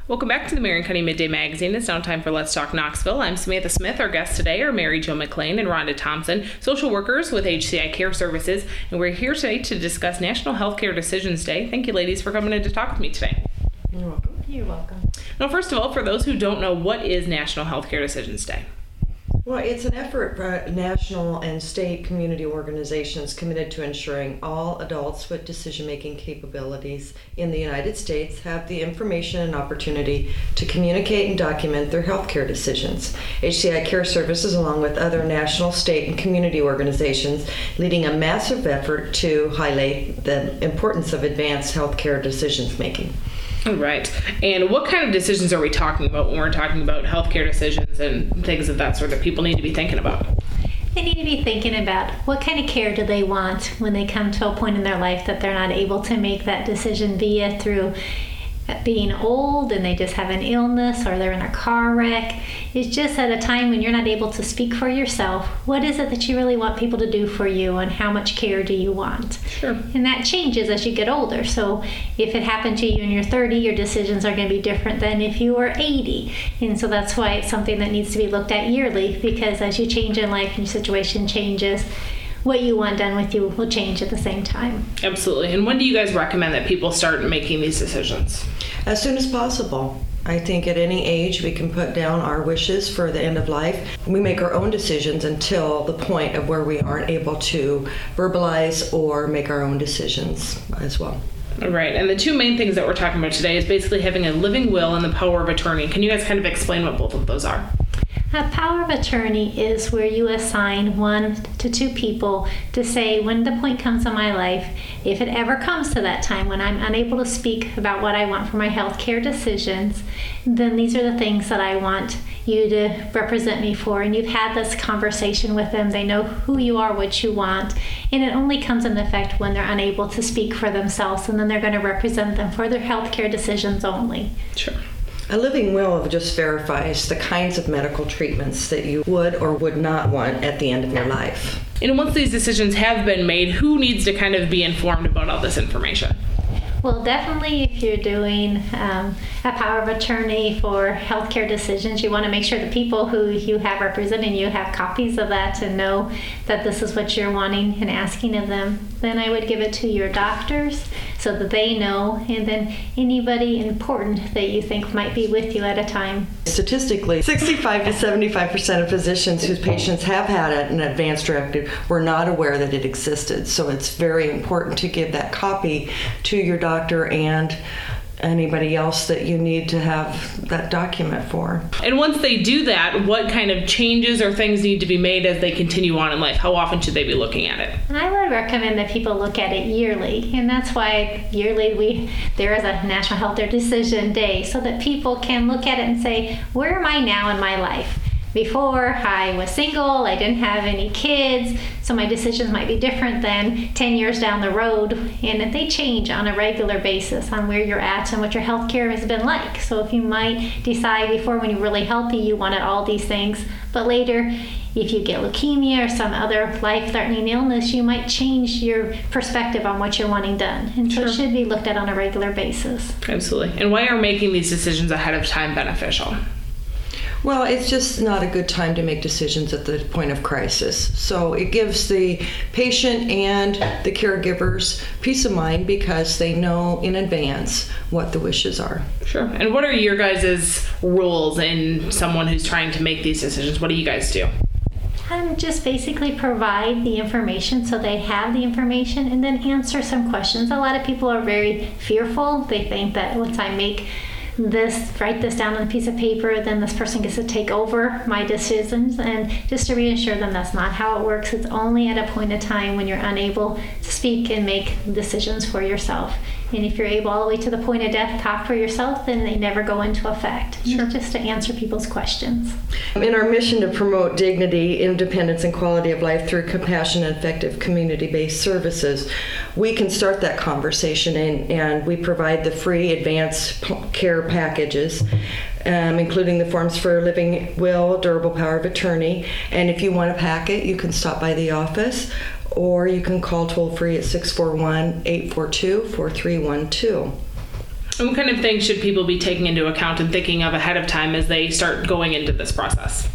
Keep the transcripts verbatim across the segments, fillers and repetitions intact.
Welcome back to the Marion County Midday Magazine. It's now time for Let's Talk Knoxville. I'm Samantha Smith. Our guests today are Mary Jo McLean and Rhonda Thompson, social workers with H C I Care Services, and we're here today to discuss National Healthcare Decisions Day. Thank you, ladies, for coming in to talk with me today. You're welcome. You're welcome. Now, first of all, for those who don't know, what is National Healthcare Decisions Day? Well, it's an effort by national and state community organizations committed to ensuring all adults with decision-making capabilities in the United States have the information and opportunity to communicate and document their healthcare decisions. H C I Care Services, along with other national, state, and community organizations, leading a massive effort to highlight the importance of advanced healthcare decisions making. All right. And what kind of decisions are we talking about when we're talking about healthcare decisions and things of that sort that people need to be thinking about? They need to be thinking about what kind of care do they want when they come to a point in their life that they're not able to make that decision via through being old and they just have an illness or they're in a car wreck. It's just at a time when you're not able to speak for yourself. What is it that you really want people to do for you, and how much care do you want? Sure. And that changes as you get older. So if it happened to you when you're thirty, your decisions are going to be different than if you were eighty. And so that's why it's something that needs to be looked at yearly, because as you change in life and your situation changes, what you want done with you will change at the same time. Absolutely. And when do you guys recommend that people start making these decisions? As soon as possible. I think at any age we can put down our wishes for the end of life. We make our own decisions until the point of where we aren't able to verbalize or make our own decisions as well. All right. And the two main things that we're talking about today is basically having a living will and the power of attorney. Can you guys kind of explain what both of those are? A power of attorney is where you assign one to two people to say, when the point comes in my life, if it ever comes to that time when I'm unable to speak about what I want for my health care decisions, then these are the things that I want you to represent me for. And you've had this conversation with them. They know who you are, what you want. And it only comes into effect when they're unable to speak for themselves, and then they're going to represent them for their health care decisions only. Sure. A living will just verifies the kinds of medical treatments that you would or would not want at the end of your life. And once these decisions have been made, who needs to kind of be informed about all this information? Well, definitely if you're doing um, a power of attorney for healthcare decisions, you want to make sure the people who you have representing you have copies of that to know that this is what you're wanting and asking of them. Then I would give it to your doctors so that they know, and then anybody important that you think might be with you at a time. Statistically, sixty-five to seventy-five percent of physicians whose patients have had an advance directive were not aware that it existed. So it's very important to give that copy to your doctor and anybody else that you need to have that document for. And once they do that, what kind of changes or things need to be made as they continue on in life? How often should they be looking at it? I would recommend that people look at it yearly, and that's why yearly we there is a National Health Care Decision Day, so that people can look at it and say, where am I now in my life? Before, I was single, I didn't have any kids, so my decisions might be different than ten years down the road, and they change on a regular basis on where you're at and what your health care has been like. So if you might decide before, when you're really healthy, you wanted all these things, but later, if you get leukemia or some other life-threatening illness, you might change your perspective on what you're wanting done. And so Sure. it should be looked at on a regular basis. Absolutely. And why are making these decisions ahead of time beneficial? Well, it's just not a good time to make decisions at the point of crisis. So it gives the patient and the caregivers peace of mind because they know in advance what the wishes are. Sure. And what are your guys' rules in someone who's trying to make these decisions? What do you guys do? Um, just basically provide the information so they have the information, and then answer some questions. A lot of people are very fearful. They think that once I make this, write this down on a piece of paper, then this person gets to take over my decisions. And just to reassure them, that's not how it works. It's only at a point in time when you're unable to speak and make decisions for yourself. And if you're able all the way to the point of death, talk for yourself, then they never go into effect. Sure. Just to answer people's questions. In our mission to promote dignity, independence, and quality of life through compassionate and effective community-based services, we can start that conversation, and, and we provide the free advanced p- care packages, um, including the forms for living will, durable power of attorney. And if you want a packet, you can stop by the office, or you can call toll-free at six four one, eight four two, four three one two. And what kind of things should people be taking into account and thinking of ahead of time as they start going into this process?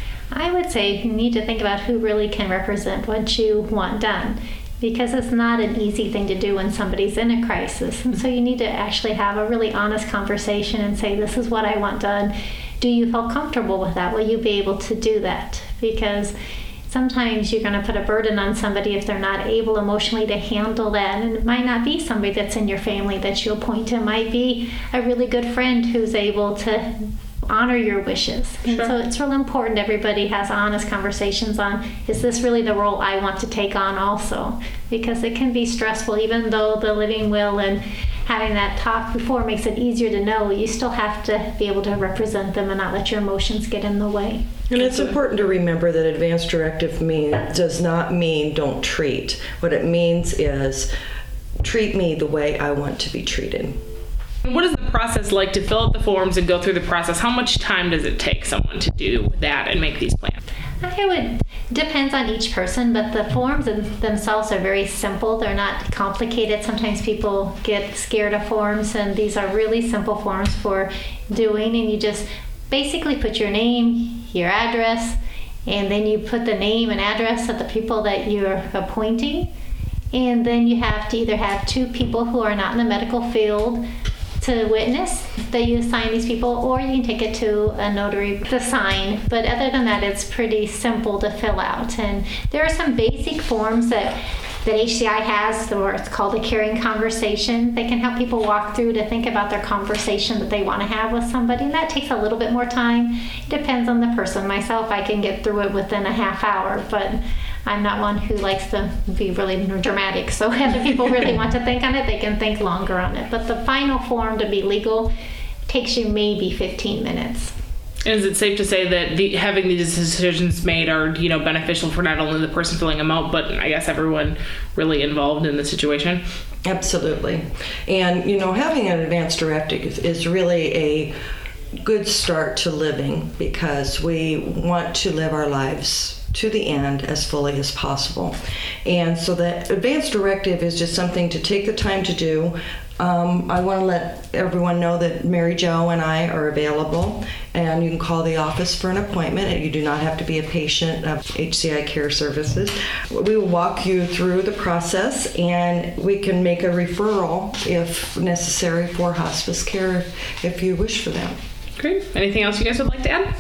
I would say you need to think about who really can represent what you want done, because it's not an easy thing to do when somebody's in a crisis. And so you need to actually have a really honest conversation and say, this is what I want done. Do you feel comfortable with that? Will you be able to do that? Because sometimes you're going to put a burden on somebody if they're not able emotionally to handle that. And it might not be somebody that's in your family that you appoint. It might be a really good friend who's able to honor your wishes. And sure. so it's really important everybody has honest conversations on, is this really the role I want to take on also? Because it can be stressful, even though the living will and having that talk before makes it easier to know, you still have to be able to represent them and not let your emotions get in the way. And it's important to remember that advance directive mean, does not mean don't treat. What it means is treat me the way I want to be treated. What is the process like to fill out the forms and go through the process? How much time does it take someone to do that and make these plans? I would, depends on each person, but the forms themselves are very simple. They're not complicated. Sometimes people get scared of forms, and these are really simple forms for doing. And you just basically put your name, your address, and then you put the name and address of the people that you're appointing. And then you have to either have two people who are not in the medical field to witness that you assign these people, or you can take it to a notary to sign. But other than that, it's pretty simple to fill out. And there are some basic forms that that H C I has, or it's called a caring conversation. They can help people walk through to think about their conversation that they want to have with somebody, and that takes a little bit more time. It depends on the person. Myself, I can get through it within a half hour, but I'm not one who likes to be really dramatic. So if other people really want to think on it, they can think longer on it. But the final form to be legal takes you maybe fifteen minutes. And is it safe to say that the, having these decisions made are, you know, beneficial for not only the person filling them out, but I guess everyone really involved in the situation? Absolutely. And, you know, having an advance directive is really a good start to living, because we want to live our lives to the end as fully as possible. And so that advance directive is just something to take the time to do. Um, I want to let everyone know that Mary Jo and I are available, and you can call the office for an appointment. You do not have to be a patient of H C I Care Services. We will walk you through the process, and we can make a referral if necessary for hospice care if you wish for that. Great. Anything else you guys would like to add?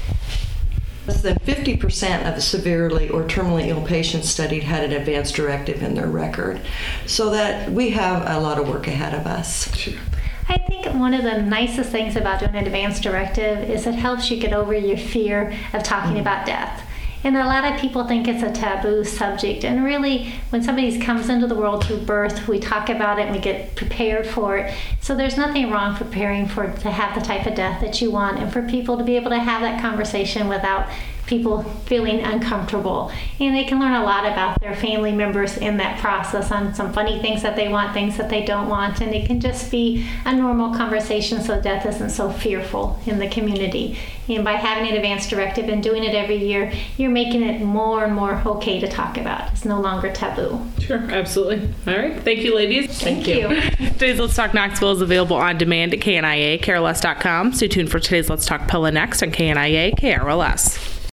Less than fifty percent of the severely or terminally ill patients studied had an advance directive in their record, so that we have a lot of work ahead of us. Sure. I think one of the nicest things about doing an advance directive is it helps you get over your fear of talking mm. about death. And a lot of people think it's a taboo subject. And really, when somebody comes into the world through birth, we talk about it and we get prepared for it. So there's nothing wrong preparing for to have the type of death that you want, and for people to be able to have that conversation without people feeling uncomfortable. And they can learn a lot about their family members in that process, on some funny things that they want, things that they don't want. And it can just be a normal conversation so death isn't so fearful in the community. And by having an advance directive and doing it every year, you're making it more and more okay to talk about. It's no longer taboo. Sure, absolutely. All right. Thank you, ladies. Thank, Thank you. you. Today's Let's Talk Knoxville is available on demand at K N I A K R L S dot com. Stay tuned for today's Let's Talk Pella next on K N I A K R L S.